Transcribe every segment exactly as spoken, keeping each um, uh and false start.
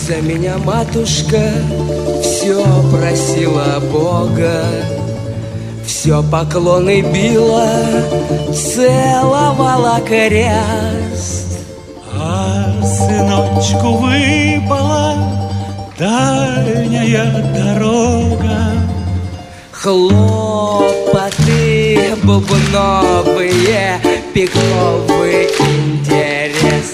За меня матушка все просила Бога, все поклоны била, целовала крест. А сыночку выпала дальняя дорога, хлопоты бубновые, пиковый интерес.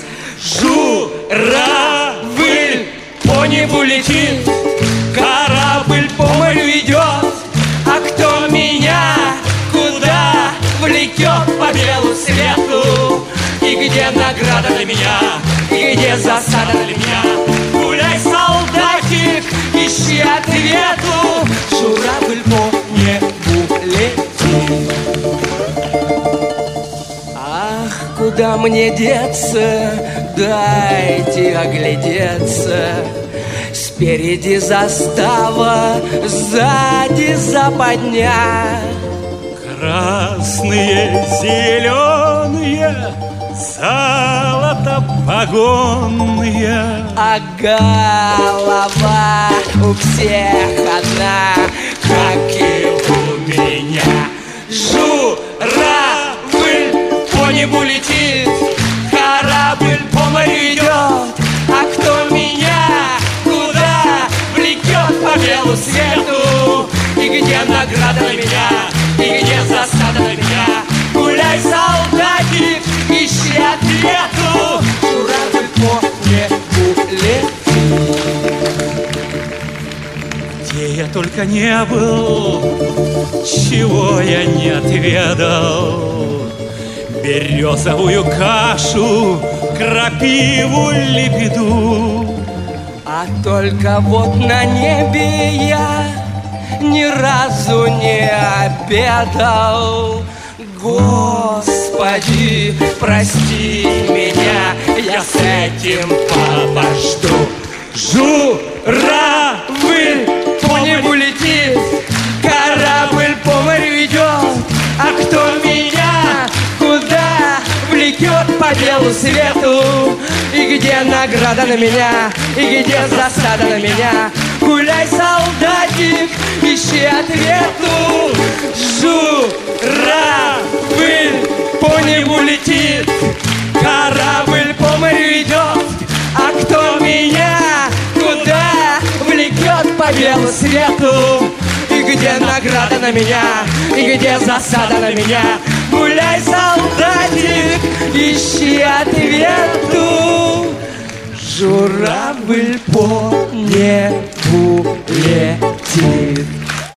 Журавль по небу летит, корабль по морю идет, а кто меня куда влекет по белу свету? И где награда для меня, и где засада для меня? Гуляй, солдатик, ищи ответу. Журавль по небу летит. Ах, куда мне деться? Дайте оглядеться. Спереди застава, сзади западня. Красные, зеленые, золото погонные, а голова у всех одна, как и у меня. Журавль по небу летит, корабль по морю идет, а кто меня куда влекет по белу свету? И где награда для меня, и где засада для меня? Гуляй, солдатик, ищи ответу. Журавль по небу летит. Где я только не был, чего я не отведал. Березовую кашу, крапиву, лебеду. А только вот на небе я ни разу не обедал. Господи, прости меня, я с этим подожду. Журавль по небу летит, корабль по морю идет, а кто меня куда влекет по белу свету? И где награда на меня, и где засада на меня? Гуляй, солдатик, ищи ответу. Журавль по небу летит, корабль по морю идет, а кто меня куда влекет по белу свету? И где награда на меня, и где засада на меня? Гуляй, солдатик, ищи ответу. Журавль по небу